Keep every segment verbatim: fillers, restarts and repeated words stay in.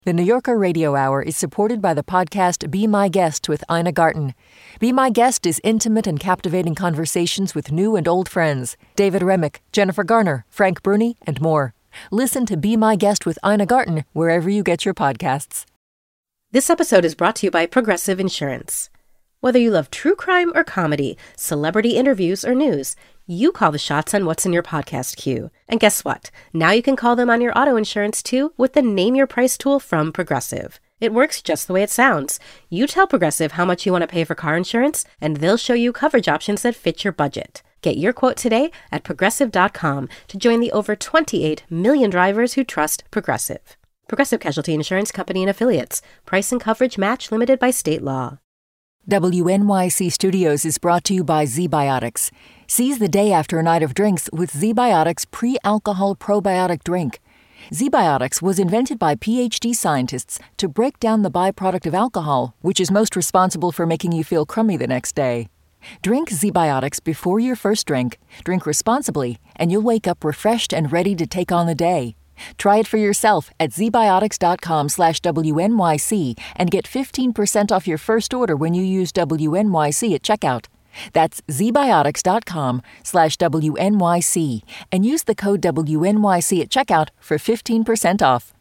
The New Yorker Radio Hour is supported by the podcast Be My Guest with Ina Garten. Be My Guest is intimate and captivating conversations with new and old friends. David Remick, Jennifer Garner, Frank Bruni, and more. Listen to Be My Guest with Ina Garten wherever you get your podcasts. This episode is brought to you by Progressive Insurance. Whether you love true crime or comedy, celebrity interviews or news, you call the shots on what's in your podcast queue. And guess what? Now you can call them on your auto insurance too with the Name Your Price tool from Progressive. It works just the way it sounds. You tell Progressive how much you want to pay for car insurance, and they'll show you coverage options that fit your budget. Get your quote today at progressive dot com to join the over twenty-eight million drivers who trust Progressive. Progressive Casualty Insurance Company and Affiliates. Price and coverage match limited by state law. W N Y C Studios is brought to you by ZBiotics. Seize the day after a night of drinks with ZBiotics pre-alcohol probiotic drink. ZBiotics was invented by P H D scientists to break down the byproduct of alcohol, which is most responsible for making you feel crummy the next day. Drink ZBiotics before your first drink, drink responsibly, and you'll wake up refreshed and ready to take on the day. Try it for yourself at zbiotics.com slash WNYC and get fifteen percent off your first order when you use W N Y C at checkout. That's zbiotics.com slash WNYC and use the code W N Y C at checkout for fifteen percent off.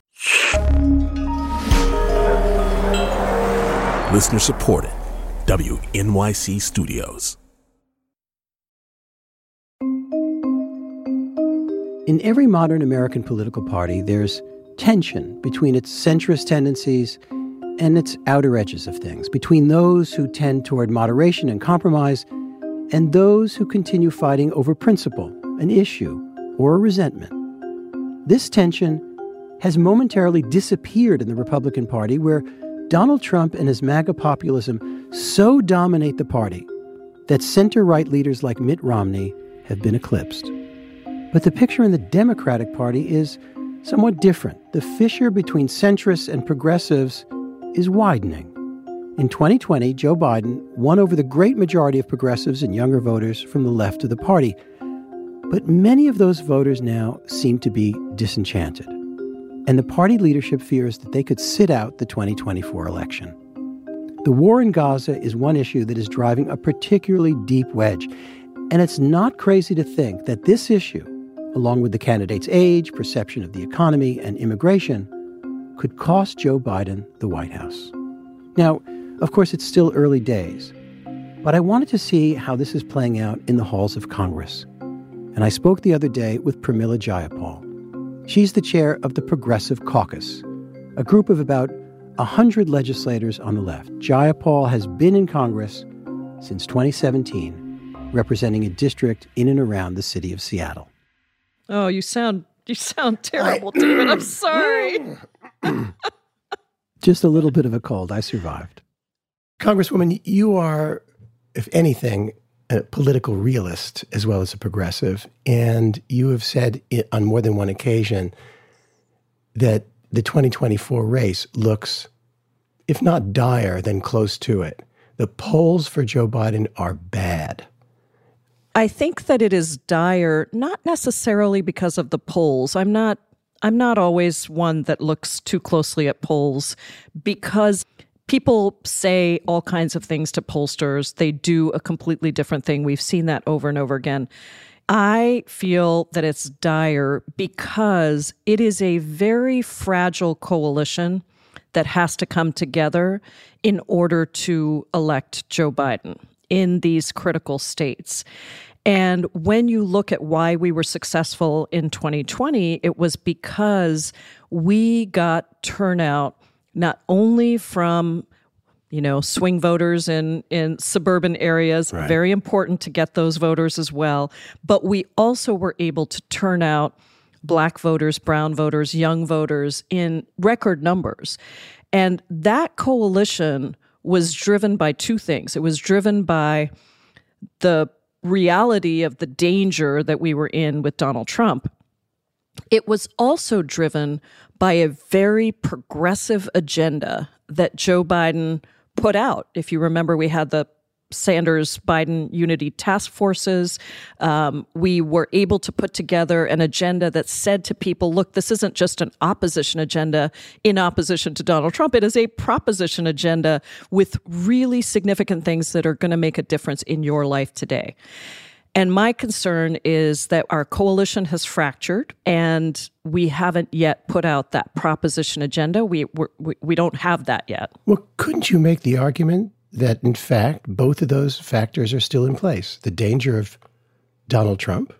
Listener supported. W N Y C Studios. In every modern American political party, there's tension between its centrist tendencies and its outer edges of things, between those who tend toward moderation and compromise and those who continue fighting over principle, an issue, or a resentment. This tension has momentarily disappeared in the Republican Party, where Donald Trump and his MAGA populism so dominate the party that center-right leaders like Mitt Romney have been eclipsed. But the picture in the Democratic Party is somewhat different. The fissure between centrists and progressives is widening. In twenty twenty, Joe Biden won over the great majority of progressives and younger voters from the left of the party. But many of those voters now seem to be disenchanted. And the party leadership fears that they could sit out the twenty twenty-four election. The war in Gaza is one issue that is driving a particularly deep wedge. And it's not crazy to think that this issue, along with the candidate's age, perception of the economy, and immigration, could cost Joe Biden the White House. Now, of course, it's still early days, but I wanted to see how this is playing out in the halls of Congress. And I spoke the other day with Pramila Jayapal. She's the chair of the Progressive Caucus, a group of about one hundred legislators on the left. Jayapal has been in Congress since twenty seventeen, representing a district in and around the city of Seattle. Oh, you sound you sound terrible, David. I'm sorry. Just a little bit of a cold. I survived. Congresswoman, you are, if anything, a political realist as well as a progressive. And you have said it on more than one occasion that the twenty twenty-four race looks, if not dire, then close to it. The polls for Joe Biden are bad. I think that it is dire, not necessarily because of the polls. I'm not I'm not always one that looks too closely at polls, because people say all kinds of things to pollsters. They do a completely different thing. We've seen that over and over again. I feel that it's dire because it is a very fragile coalition that has to come together in order to elect Joe Biden in these critical states. And when you look at why we were successful in twenty twenty, it was because we got turnout not only from, you know, swing voters in, in suburban areas, right. Very important to get those voters as well, but we also were able to turn out Black voters, brown voters, young voters in record numbers. And that coalition was driven by two things. It was driven by the reality of the danger that we were in with Donald Trump. It was also driven by a very progressive agenda that Joe Biden put out. If you remember, we had the Sanders-Biden unity task forces. Um, we were able to put together an agenda that said to people, look, this isn't just an opposition agenda in opposition to Donald Trump. It is a proposition agenda with really significant things that are going to make a difference in your life today. And my concern is that our coalition has fractured and we haven't yet put out that proposition agenda. We we're, we we don't have that yet. Well, couldn't you make the argument that, in fact, both of those factors are still in place? The danger of Donald Trump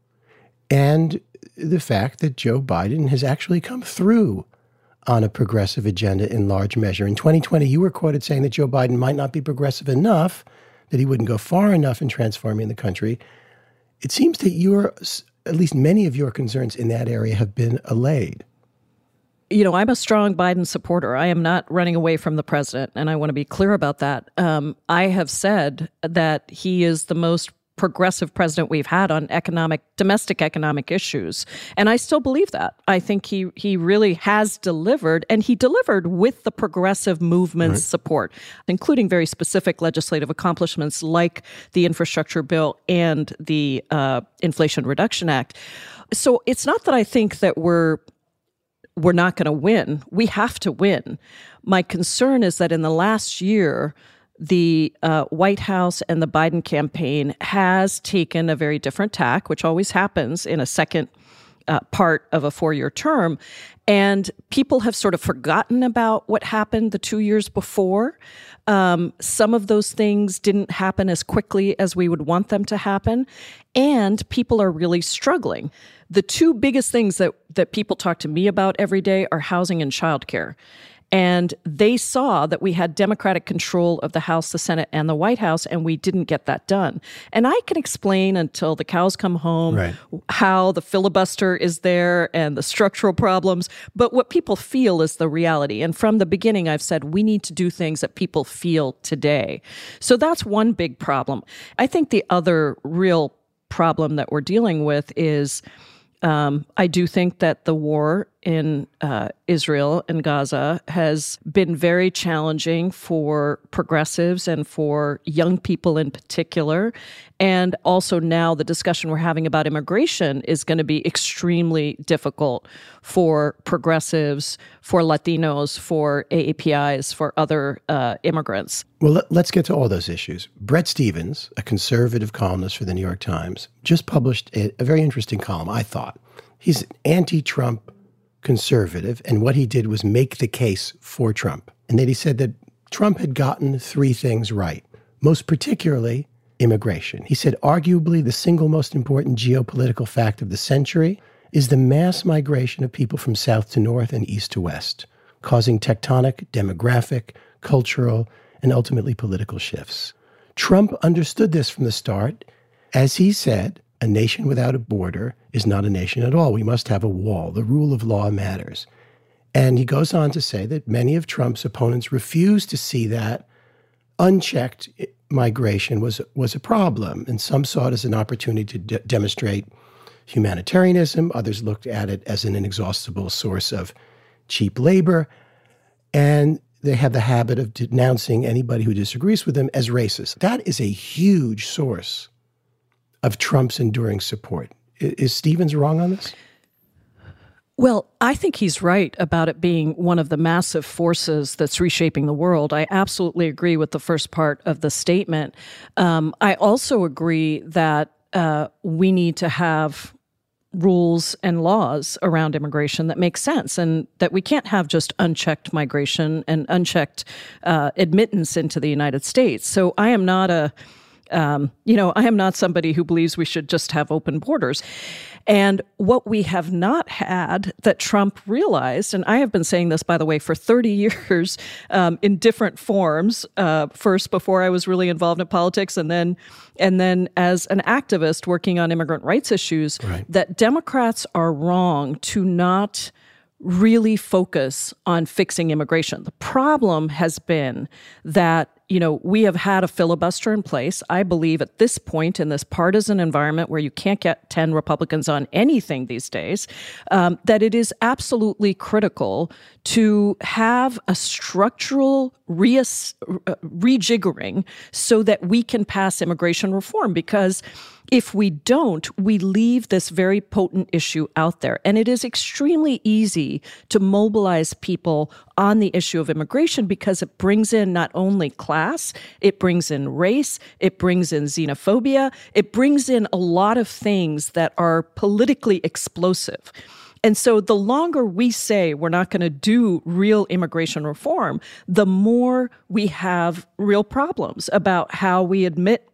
and the fact that Joe Biden has actually come through on a progressive agenda in large measure. In twenty twenty, you were quoted saying that Joe Biden might not be progressive enough, that he wouldn't go far enough in transforming the country. It seems that your, at least many of your concerns in that area have been allayed. You know, I'm a strong Biden supporter. I am not running away from the president, and I want to be clear about that. Um, I have said that he is the most progressive president we've had on economic, domestic economic issues. And I still believe that. I think he he really has delivered, and he delivered with the progressive movement's right. support, including very specific legislative accomplishments like the infrastructure bill and the uh, Inflation Reduction Act. So it's not that I think that we're we're not going to win. We have to win. My concern is that in the last year, the uh, White House and the Biden campaign has taken a very different tack, which always happens in a second uh, part of a four-year term. And people have sort of forgotten about what happened the two years before. Um, some of those things didn't happen as quickly as we would want them to happen. And people are really struggling. The two biggest things that, that people talk to me about every day are housing and childcare. And they saw that we had Democratic control of the House, the Senate, and the White House, and we didn't get that done. And I can explain until the cows come home right. how the filibuster is there and the structural problems. But what people feel is the reality. And from the beginning, I've said we need to do things that people feel today. So that's one big problem. I think the other real problem that we're dealing with is Um, I do think that the war in uh, Israel and Gaza has been very challenging for progressives and for young people in particular. And also now the discussion we're having about immigration is going to be extremely difficult for progressives, for Latinos, for A A P Is, for other uh, immigrants. Well, let's get to all those issues. Bret Stephens, a conservative columnist for the New York Times, just published a, a very interesting column, I thought. He's an anti-Trump conservative, and what he did was make the case for Trump. And then he said that Trump had gotten three things right, most particularly immigration. He said, arguably, the single most important geopolitical fact of the century is the mass migration of people from south to north and east to west, causing tectonic, demographic, cultural, and ultimately political shifts. Trump understood this from the start. As he said, a nation without a border is not a nation at all. We must have a wall. The rule of law matters. And he goes on to say that many of Trump's opponents refuse to see that unchecked migration was, was a problem. And some saw it as an opportunity to de- demonstrate humanitarianism. Others looked at it as an inexhaustible source of cheap labor. And they have the habit of denouncing anybody who disagrees with them as racist. That is a huge source of Trump's enduring support. Is Stephens wrong on this? Well, I think he's right about it being one of the massive forces that's reshaping the world. I absolutely agree with the first part of the statement. Um, I also agree that uh, we need to have rules and laws around immigration that make sense, and that we can't have just unchecked migration and unchecked uh, admittance into the United States. So I am not a Um, you know, I am not somebody who believes we should just have open borders. And what we have not had that Trump realized, and I have been saying this, by the way, for thirty years um, in different forms, uh, first before I was really involved in politics, and then and then as an activist working on immigrant rights issues, right. that Democrats are wrong to not really focus on fixing immigration. The problem has been that you know, we have had a filibuster in place. I believe at this point in this partisan environment where you can't get ten Republicans on anything these days, um, that it is absolutely critical to have a structural re- uh, rejiggering so that we can pass immigration reform. Because if we don't, we leave this very potent issue out there. And it is extremely easy to mobilize people on the issue of immigration because it brings in not only class, it brings in race, it brings in xenophobia, it brings in a lot of things that are politically explosive. And so the longer we say we're not going to do real immigration reform, the more we have real problems about how we admit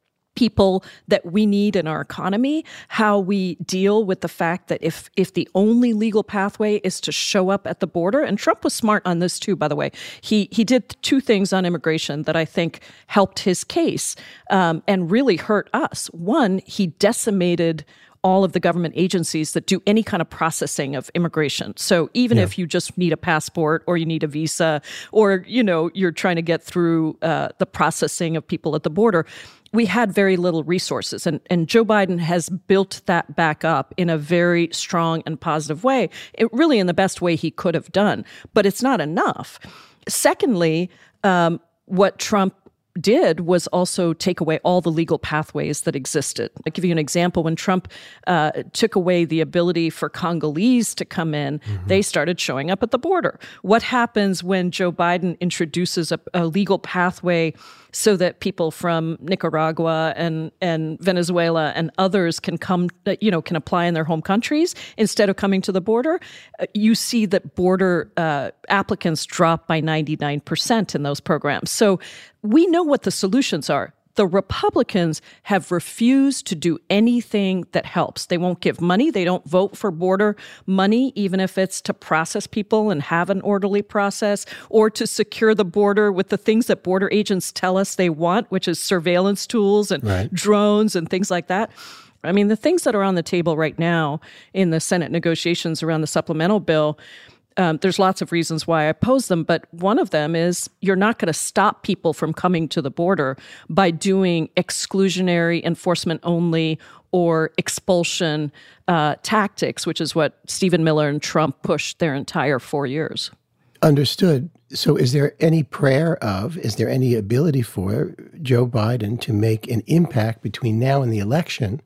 people that we need in our economy, how we deal with the fact that if if the only legal pathway is to show up at the border, and Trump was smart on this too, by the way. He he did two things on immigration that I think helped his case um, and really hurt us. One, he decimated all of the government agencies that do any kind of processing of immigration. So even yeah. if you just need a passport or you need a visa or, you know, you're trying to get through uh, the processing of people at the border, we had very little resources. And, and Joe Biden has built that back up in a very strong and positive way, it really in the best way he could have done. But it's not enough. Secondly, um, what Trump did was also take away all the legal pathways that existed. I'll give you an example. When Trump uh, took away the ability for Congolese to come in, mm-hmm. they started showing up at the border. What happens when Joe Biden introduces a, a legal pathway so that people from Nicaragua and, and Venezuela and others can come, you know, can apply in their home countries instead of coming to the border? Uh, you see that border uh, applicants drop by ninety-nine percent in those programs. So we know what the solutions are. The Republicans have refused to do anything that helps. They won't give money. They don't vote for border money, even if it's to process people and have an orderly process, or to secure the border with the things that border agents tell us they want, which is surveillance tools and right. drones and things like that. I mean, the things that are on the table right now in the Senate negotiations around the supplemental bill, Um, there's lots of reasons why I oppose them, but one of them is you're not going to stop people from coming to the border by doing exclusionary enforcement only or expulsion uh, tactics, which is what Stephen Miller and Trump pushed their entire four years. Understood. So is there any prayer of, is there any ability for Joe Biden to make an impact between now and the election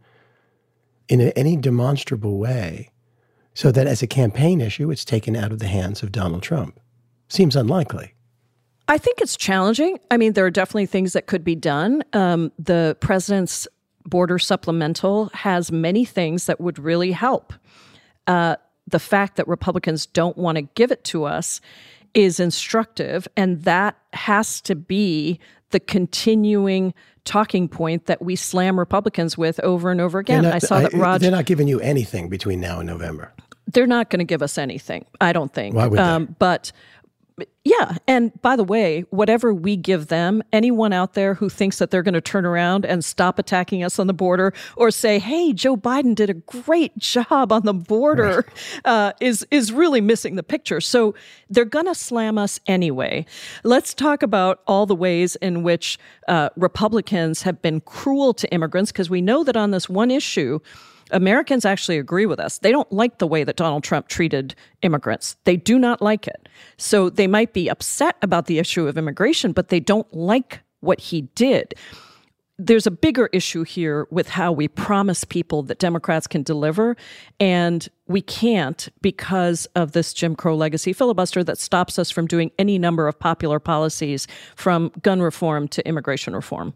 in a, any demonstrable way, so that as a campaign issue, it's taken out of the hands of Donald Trump? Seems unlikely. I think it's challenging. I mean, there are definitely things that could be done. Um, the president's border supplemental has many things that would really help. Uh, the fact that Republicans don't want to give it to us is instructive, and that has to be the continuing talking point that we slam Republicans with over and over again. Not, I saw that Rod... They're not giving you anything between now and November. They're not going to give us anything, I don't think. Why would they? Um, but yeah, and by the way, whatever we give them, anyone out there who thinks that they're going to turn around and stop attacking us on the border or say, hey, Joe Biden did a great job on the border, right. uh, is, is really missing the picture. So they're going to slam us anyway. Let's talk about all the ways in which uh, Republicans have been cruel to immigrants, because we know that on this one issue, Americans actually agree with us. They don't like the way that Donald Trump treated immigrants. They do not like it. So they might be upset about the issue of immigration, but they don't like what he did. There's a bigger issue here with how we promise people that Democrats can deliver, and we can't because of this Jim Crow legacy filibuster that stops us from doing any number of popular policies, from gun reform to immigration reform.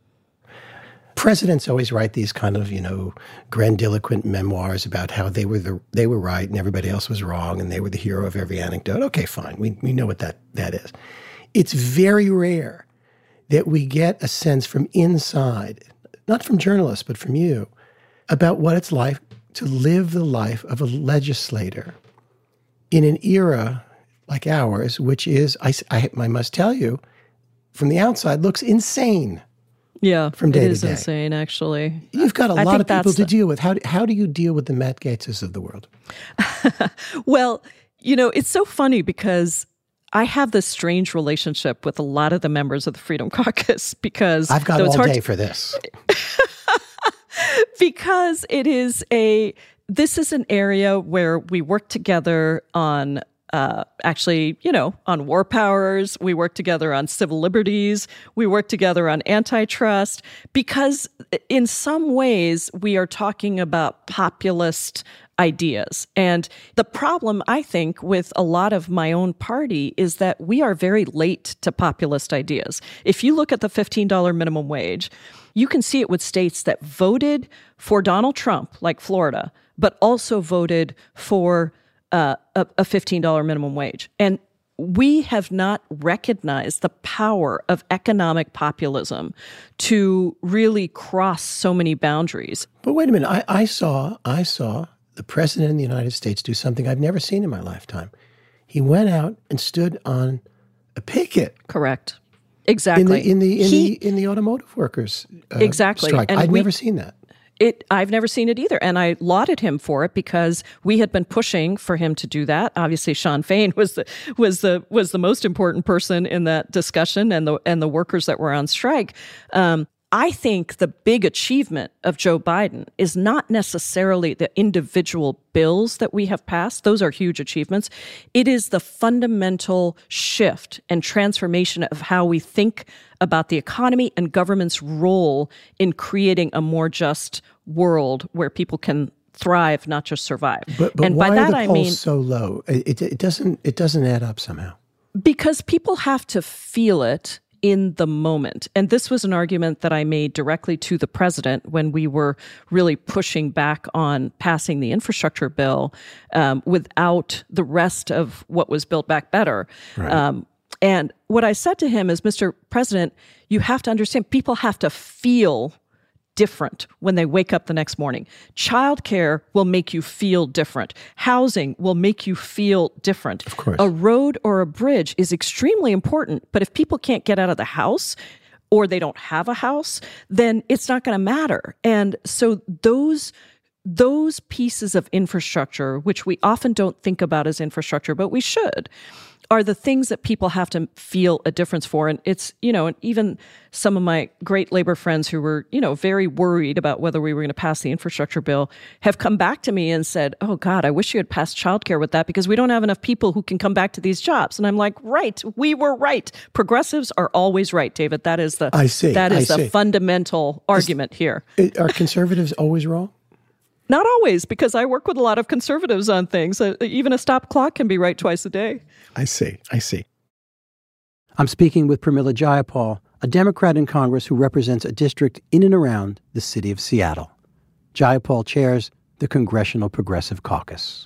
Presidents always write these kind of, you know, grandiloquent memoirs about how they were the they were right and everybody else was wrong and they were the hero of every anecdote. Okay, fine. We we know what that, that is. It's very rare that we get a sense from inside, not from journalists, but from you, about what it's like to live the life of a legislator in an era like ours, which is, I, I, I must tell you, from the outside, looks insane. Yeah, from day it is to day. insane, actually. You've got a I lot of people to the... deal with. How do, how do you deal with the Matt Gaetzes of the world? Well, you know, it's so funny because I have this strange relationship with a lot of the members of the Freedom Caucus because I've got all day to, for this. Because it is a, this is an area where we work together on Uh, actually, you know, on war powers, we work together on civil liberties, we work together on antitrust, because in some ways we are talking about populist ideas. And the problem, I think, with a lot of my own party is that we are very late to populist ideas. If you look at the fifteen dollars minimum wage, you can see it with states that voted for Donald Trump, like Florida, but also voted for Uh, a, a fifteen dollars minimum wage. And we have not recognized the power of economic populism to really cross so many boundaries. But wait a minute. I, I saw I saw the President of the United States do something I've never seen in my lifetime. He went out and stood on a picket. Correct. Exactly. In the in the in he, the in the automotive workers uh, exactly. strike. And I'd we, never seen that. It, I've never seen it either. And I lauded him for it because we had been pushing for him to do that. Obviously, Sean Fain was the was the was the most important person in that discussion, and the and the workers that were on strike. Um, I think the big achievement of Joe Biden is not necessarily the individual bills that we have passed. Those are huge achievements. It is the fundamental shift and transformation of how we think about the economy and government's role in creating a more just world where people can thrive, not just survive. But, but and why by that are the I polls mean, so low? It, it doesn't it doesn't add up somehow. Because people have to feel it in the moment. And this was an argument that I made directly to the president when we were really pushing back on passing the infrastructure bill um, without the rest of what was Build Back Better. Right. Um, and what I said to him is, Mister President, you have to understand, people have to feel different when they wake up the next morning. Childcare will make you feel different. Housing will make you feel different. Of course. A road or a bridge is extremely important, but if people can't get out of the house or they don't have a house, then it's not going to matter. And so those those pieces of infrastructure, which we often don't think about as infrastructure, but we should, are the things that people have to feel a difference for. And it's, you know, and even some of my great labor friends who were, you know, very worried about whether we were going to pass the infrastructure bill have come back to me and said, oh, God, I wish you had passed childcare with that because we don't have enough people who can come back to these jobs. And I'm like, right, we were right. Progressives are always right, David. That is the, I see, that is I the see. fundamental argument is, here. Are conservatives always wrong? Not always, because I work with a lot of conservatives on things. Uh, even a stop clock can be right twice a day. I see. I see. I'm speaking with Pramila Jayapal, a Democrat in Congress who represents a district in and around the city of Seattle. Jayapal chairs the Congressional Progressive Caucus.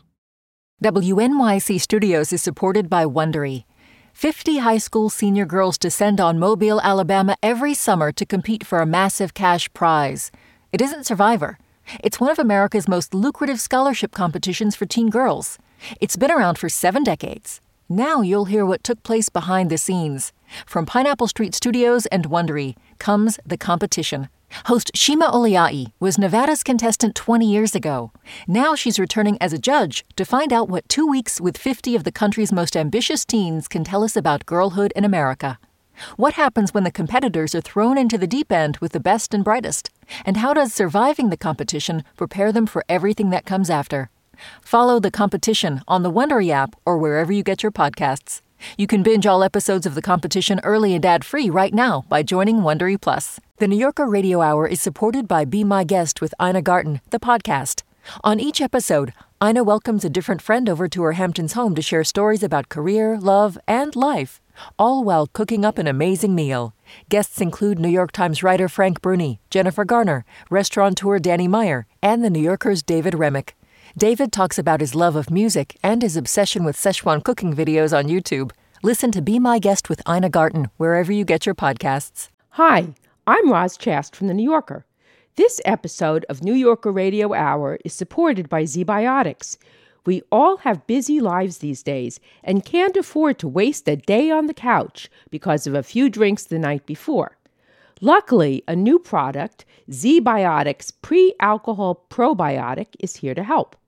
W N Y C Studios is supported by Wondery. fifty high school senior girls descend on Mobile, Alabama every summer to compete for a massive cash prize. It isn't Survivor. It's one of America's most lucrative scholarship competitions for teen girls. It's been around for seven decades. Now you'll hear what took place behind the scenes. From Pineapple Street Studios and Wondery comes The Competition. Host Shima Oliai was Nevada's contestant twenty years ago. Now she's returning as a judge to find out what two weeks with fifty of the country's most ambitious teens can tell us about girlhood in America. What happens when the competitors are thrown into the deep end with the best and brightest? And how does surviving the competition prepare them for everything that comes after? Follow The Competition on the Wondery app or wherever you get your podcasts. You can binge all episodes of The Competition early and ad-free right now by joining Wondery Plus. The New Yorker Radio Hour is supported by Be My Guest with Ina Garten, the podcast. On each episode, Ina welcomes a different friend over to her Hamptons home to share stories about career, love, and life, all while cooking up an amazing meal. Guests include New York Times writer Frank Bruni, Jennifer Garner, restaurateur Danny Meyer, and The New Yorker's David Remick. David talks about his love of music and his obsession with Szechuan cooking videos on YouTube. Listen to Be My Guest with Ina Garten wherever you get your podcasts. Hi, I'm Roz Chast from The New Yorker. This episode of New Yorker Radio Hour is supported by ZBiotics. We all have busy lives these days and can't afford to waste a day on the couch because of a few drinks the night before. Luckily, a new product, ZBiotics Pre-Alcohol Probiotic, is here to help.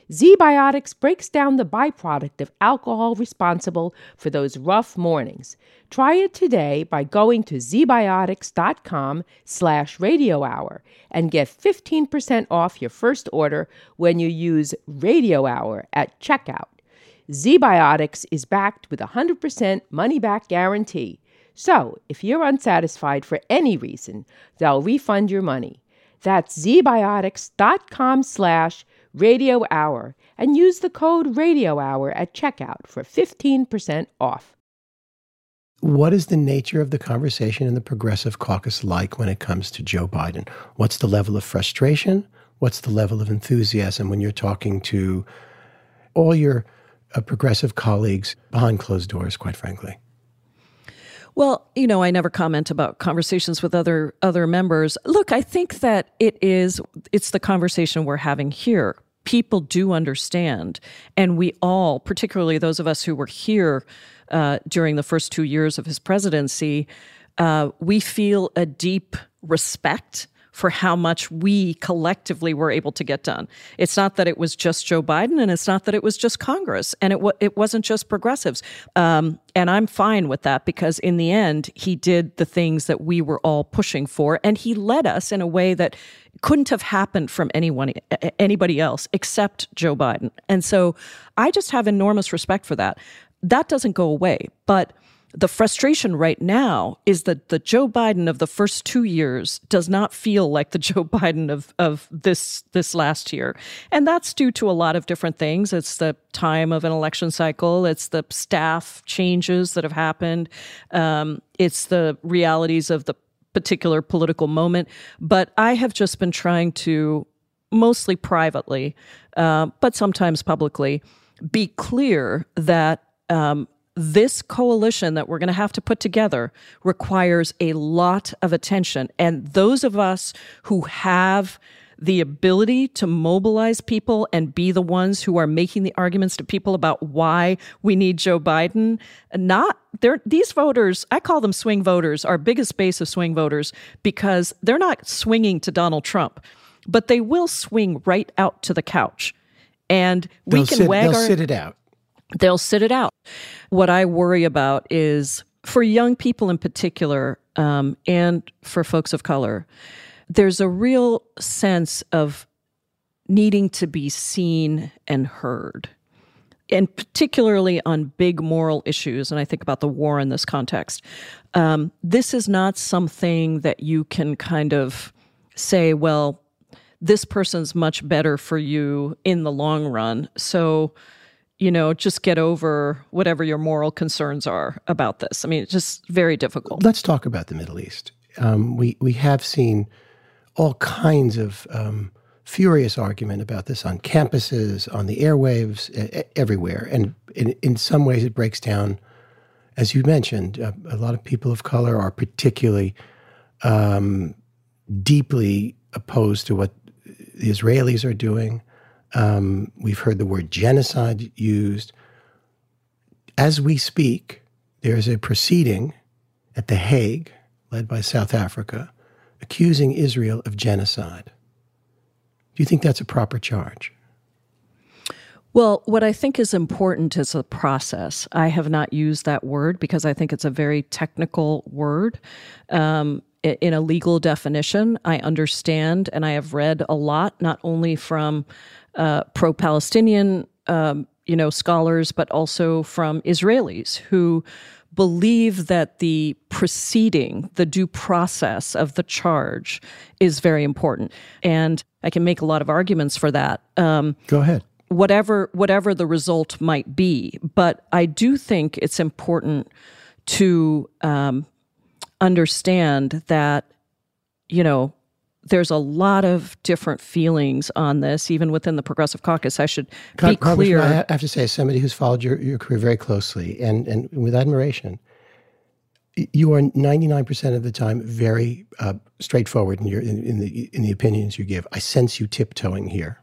Z-Biotics breaks down the byproduct of alcohol responsible for those rough mornings. Try it today by going to zbiotics.com slash radio hour and get fifteen percent off your first order when you use Radio Hour at checkout. Z-Biotics is backed with a one hundred percent money-back guarantee. So, if you're unsatisfied for any reason, they'll refund your money. That's zbiotics.com slash radio hour and use the code radio hour at checkout for fifteen percent off. What is the nature of the conversation in the Progressive Caucus like when it comes to Joe Biden? What's the level of frustration? What's the level of enthusiasm when you're talking to all your uh, progressive colleagues behind closed doors, quite frankly? Well, you know, I never comment about conversations with other other members. Look, I think that it is, it's the conversation we're having here. People do understand, and we all, particularly those of us who were here uh, during the first two years of his presidency, uh, we feel a deep respect for how much we collectively were able to get done. It's not that it was just Joe Biden, and it's not that it was just Congress, and it w- it wasn't just progressives. Um, and I'm fine with that because in the end, he did the things that we were all pushing for, and he led us in a way that couldn't have happened from anyone, anybody else except Joe Biden. And so I just have enormous respect for that. That doesn't go away, but the frustration right now is that the Joe Biden of the first two years does not feel like the Joe Biden of, of this this last year. And that's due to a lot of different things. It's the time of an election cycle. It's the staff changes that have happened. Um, it's the realities of the particular political moment. But I have just been trying to, mostly privately, uh, but sometimes publicly, be clear that um, this coalition that we're going to have to put together requires a lot of attention. And those of us who have the ability to mobilize people and be the ones who are making the arguments to people about why we need Joe Biden, not they're, these voters, I call them swing voters, our biggest base of swing voters, because they're not swinging to Donald Trump, but they will swing right out to the couch. And we they'll can sit, wag they'll our... sit it out. They'll sit it out. What I worry about is for young people in particular, um, and for folks of color, there's a real sense of needing to be seen and heard, and particularly on big moral issues. And I think about the war in this context. Um, this is not something that you can kind of say, well, this person's much better for you in the long run. So, you know, just get over whatever your moral concerns are about this. I mean, it's just very difficult. Let's talk about the Middle East. Um, we, we have seen all kinds of um, furious argument about this on campuses, on the airwaves, uh, everywhere. And in, in some ways it breaks down, as you mentioned, uh, a lot of people of color are particularly um, deeply opposed to what the Israelis are doing. Um, we've heard the word genocide used. As we speak, there's a proceeding at The Hague, led by South Africa, accusing Israel of genocide. Do you think that's a proper charge? Well, what I think is important is the process. I have not used that word because I think it's a very technical word. Um, in a legal definition, I understand, and I have read a lot, not only from uh, pro-Palestinian, um, you know, scholars, but also from Israelis who believe that the proceeding, the due process of the charge is very important. And I can make a lot of arguments for that. Um, Go ahead. Whatever, whatever the result might be. But I do think it's important to um, understand that, you know, there's a lot of different feelings on this, even within the Progressive Caucus. I should Con- be clear. I have to say, as somebody who's followed your, your career very closely and, and with admiration, you are ninety-nine percent of the time very uh, straightforward in, your, in, in, the, in the opinions you give. I sense you tiptoeing here.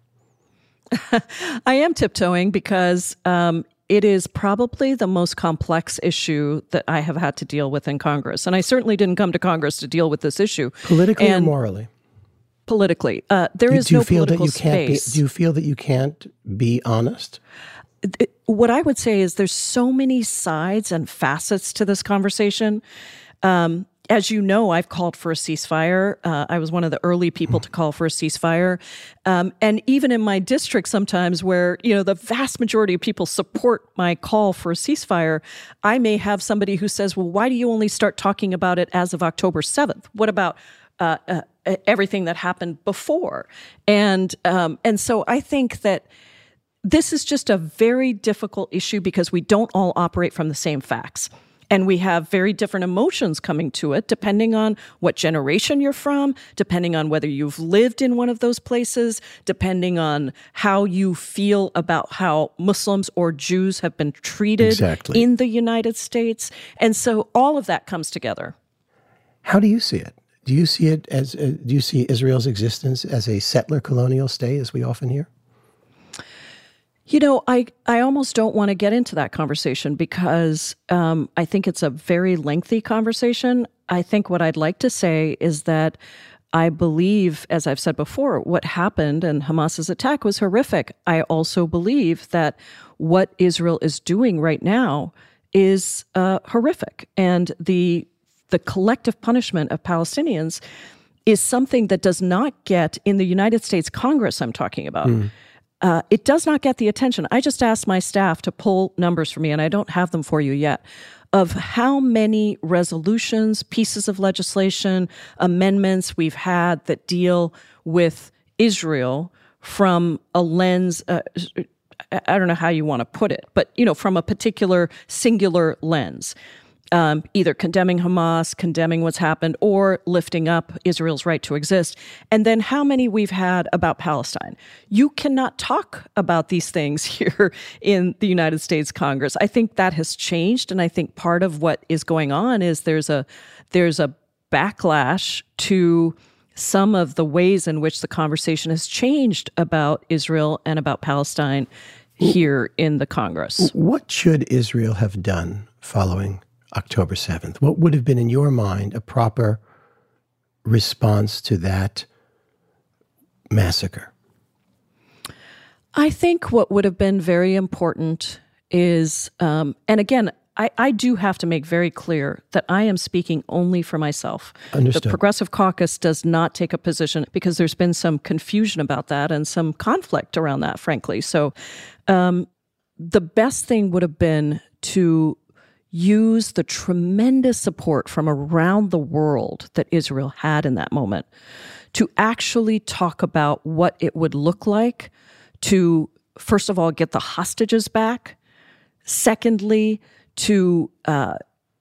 I am tiptoeing because um, it is probably the most complex issue that I have had to deal with in Congress. And I certainly didn't come to Congress to deal with this issue. Politically and, or morally? politically. Uh, there do, is do you no feel political that you can't space. Be, do you feel that you can't be honest? It, what I would say is there's so many sides and facets to this conversation. Um, as you know, I've called for a ceasefire. Uh, I was one of the early people to call for a ceasefire. Um, and even in my district sometimes where, you know, the vast majority of people support my call for a ceasefire, I may have somebody who says, well, why do you only start talking about it as of October seventh? What about uh, uh, everything that happened before? And um, and so I think that this is just a very difficult issue because we don't all operate from the same facts. And we have very different emotions coming to it, depending on what generation you're from, depending on whether you've lived in one of those places, depending on how you feel about how Muslims or Jews have been treated exactly. in the United States. And so all of that comes together. How do you see it? Do you see it as, uh, do you see Israel's existence as a settler colonial state, as we often hear? You know, I, I almost don't want to get into that conversation because um, I think it's a very lengthy conversation. I think what I'd like to say is that I believe, as I've said before, what happened and Hamas's attack was horrific. I also believe that what Israel is doing right now is uh, horrific. And the the collective punishment of Palestinians is something that does not get in the United States Congress I'm talking about. Mm. Uh, it does not get the attention. I just asked my staff to pull numbers for me, and I don't have them for you yet, of how many resolutions, pieces of legislation, amendments we've had that deal with Israel from a lens, uh, I don't know how you want to put it, but, you know, from a particular singular lens. Um, either condemning Hamas, condemning what's happened, or lifting up Israel's right to exist. And then how many we've had about Palestine. You cannot talk about these things here in the United States Congress. I think that has changed, and I think part of what is going on is there's a there's a backlash to some of the ways in which the conversation has changed about Israel and about Palestine here in the Congress. What should Israel have done following October seventh? What would have been, in your mind, a proper response to that massacre? I think what would have been very important is, um, and again, I, I do have to make very clear that I am speaking only for myself. Understood. The Progressive Caucus does not take a position because there's been some confusion about that and some conflict around that, frankly. So um, the best thing would have been to use the tremendous support from around the world that Israel had in that moment to actually talk about what it would look like to, first of all, get the hostages back. Secondly, to uh,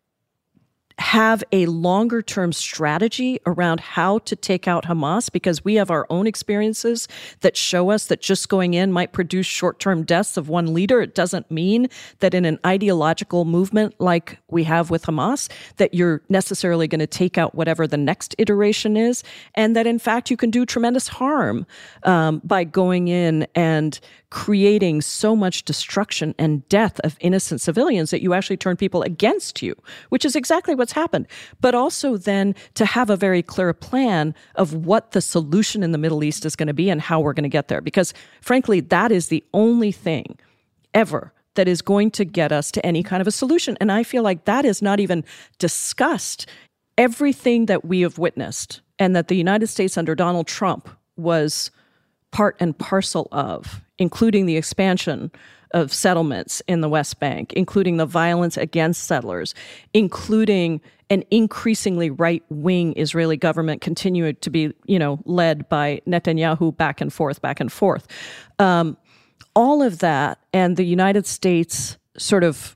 have a longer-term strategy around how to take out Hamas, because we have our own experiences that show us that just going in might produce short-term deaths of one leader. It doesn't mean that in an ideological movement like we have with Hamas, that you're necessarily going to take out whatever the next iteration is, and that, in fact, you can do tremendous harm um, by going in and creating so much destruction and death of innocent civilians that you actually turn people against you, which is exactly what's happened. But also then to have a very clear plan of what the solution in the Middle East is going to be and how we're going to get there. Because frankly, that is the only thing ever that is going to get us to any kind of a solution. And I feel like that is not even discussed. Everything that we have witnessed and that the United States under Donald Trump was part and parcel of, including the expansion of settlements in the West Bank, including the violence against settlers, including an increasingly right-wing Israeli government continuing to be, you know, led by Netanyahu back and forth, back and forth. Um, all of that, and the United States sort of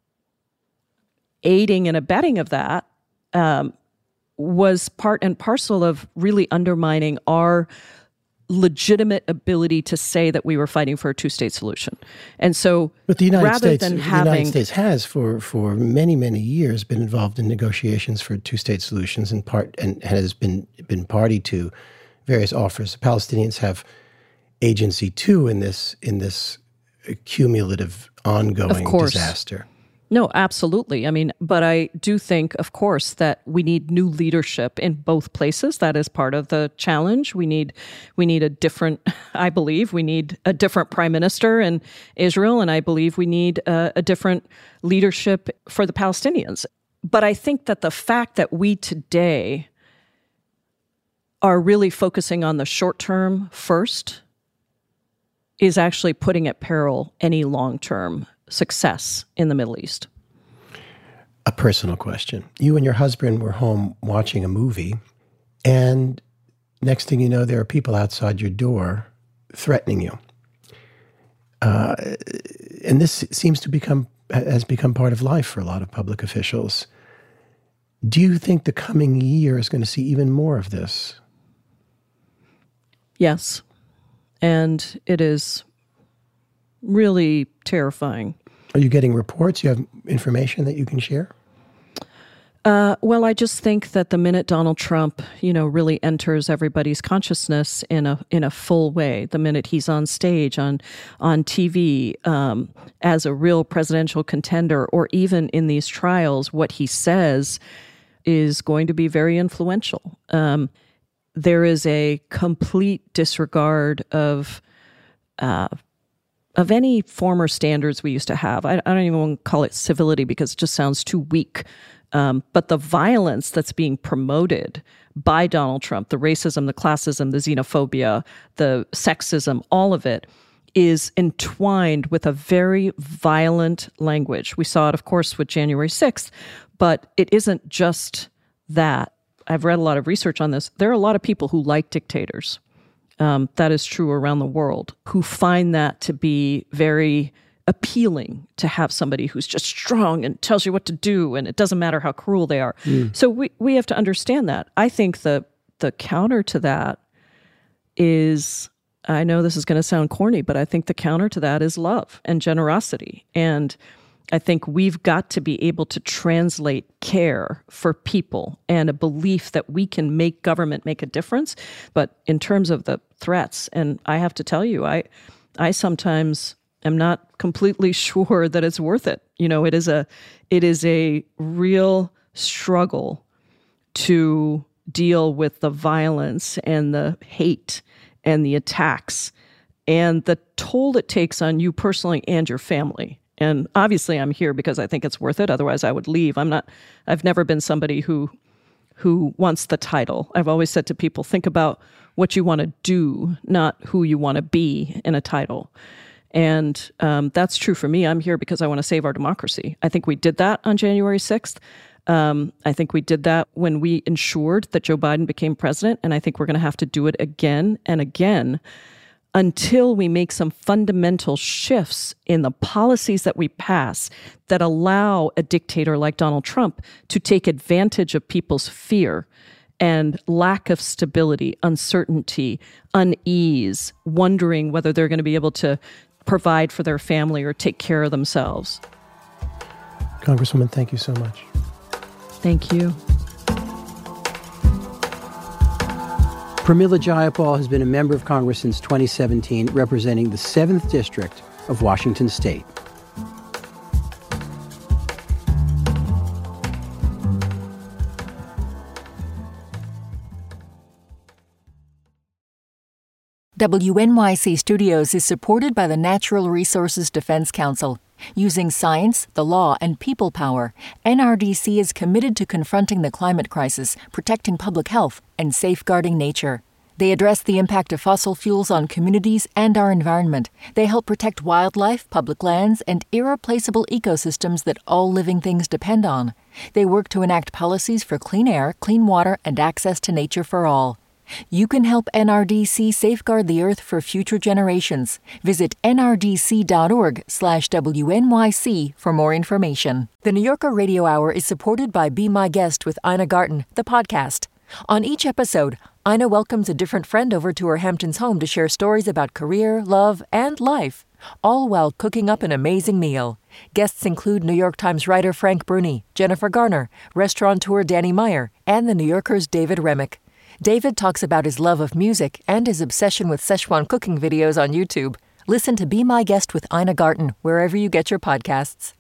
aiding and abetting of that, um, was part and parcel of really undermining our legitimate ability to say that we were fighting for a two-state solution. And so but the United rather States, than the having... United States has for, for many, many years been involved in negotiations for two-state solutions in part and has been, been party to various offers. The Palestinians have agency too in this, in this cumulative ongoing disaster. No, absolutely. I mean, but I do think, of course, that we need new leadership in both places. That is part of the challenge. We need, we need a different, I believe, we need a different prime minister in Israel, and I believe we need a, a different leadership for the Palestinians. But I think that the fact that we today are really focusing on the short term first is actually putting at peril any long-term success in the Middle East. A personal question. You and your husband were home watching a movie, and next thing you know, there are people outside your door threatening you. Uh, and this seems to become, has become part of life for a lot of public officials. Do you think the coming year is going to see even more of this? Yes. And it is really terrifying. Are you getting reports? You have information that you can share? Uh, well, I just think that the minute Donald Trump, you know, really enters everybody's consciousness in a in a full way, the minute he's on stage, on on T V, um, as a real presidential contender, or even in these trials, what he says is going to be very influential. Um, there is a complete disregard of uh, of any former standards we used to have. I, I don't even want to call it civility because it just sounds too weak. Um, but the violence that's being promoted by Donald Trump, the racism, the classism, the xenophobia, the sexism, all of it is entwined with a very violent language. We saw it, of course, with January sixth, but it isn't just that. I've read a lot of research on this. There are a lot of people who like dictators. Um, that is true around the world, who find that to be very appealing, to have somebody who's just strong and tells you what to do, and it doesn't matter how cruel they are. Mm. So we, we have to understand that. I think the the counter to that is, I know this is going to sound corny, but I think the counter to that is love and generosity. And I think we've got to be able to translate care for people and a belief that we can make government make a difference. But in terms of the threats, and I have to tell you, I I sometimes am not completely sure that it's worth it. You know, it is a it is a real struggle to deal with the violence and the hate and the attacks and the toll it takes on you personally and your family. And obviously I'm here because I think it's worth it. Otherwise I would leave. I'm not, I've never been somebody who, who wants the title. I've always said to people, think about what you want to do, not who you want to be in a title. And um, that's true for me. I'm here because I want to save our democracy. I think we did that on January sixth. Um, I think we did that when we ensured that Joe Biden became president. And I think we're going to have to do it again and again until we make some fundamental shifts in the policies that we pass that allow a dictator like Donald Trump to take advantage of people's fear and lack of stability, uncertainty, unease, wondering whether they're going to be able to provide for their family or take care of themselves. Congresswoman, thank you so much. Thank you. Pramila Jayapal has been a member of Congress since twenty seventeen, representing the seventh District of Washington State. W N Y C Studios is supported by the Natural Resources Defense Council. Using science, the law, and people power, N R D C is committed to confronting the climate crisis, protecting public health, and safeguarding nature. They address the impact of fossil fuels on communities and our environment. They help protect wildlife, public lands, and irreplaceable ecosystems that all living things depend on. They work to enact policies for clean air, clean water, and access to nature for all. You can help N R D C safeguard the earth for future generations. Visit nrdc.org slash WNYC for more information. The New Yorker Radio Hour is supported by Be My Guest with Ina Garten, the podcast. On each episode, Ina welcomes a different friend over to her Hamptons home to share stories about career, love, and life, all while cooking up an amazing meal. Guests include New York Times writer Frank Bruni, Jennifer Garner, restaurateur Danny Meyer, and The New Yorker's David Remick. David talks about his love of music and his obsession with Szechuan cooking videos on YouTube. Listen to Be My Guest with Ina Garten wherever you get your podcasts.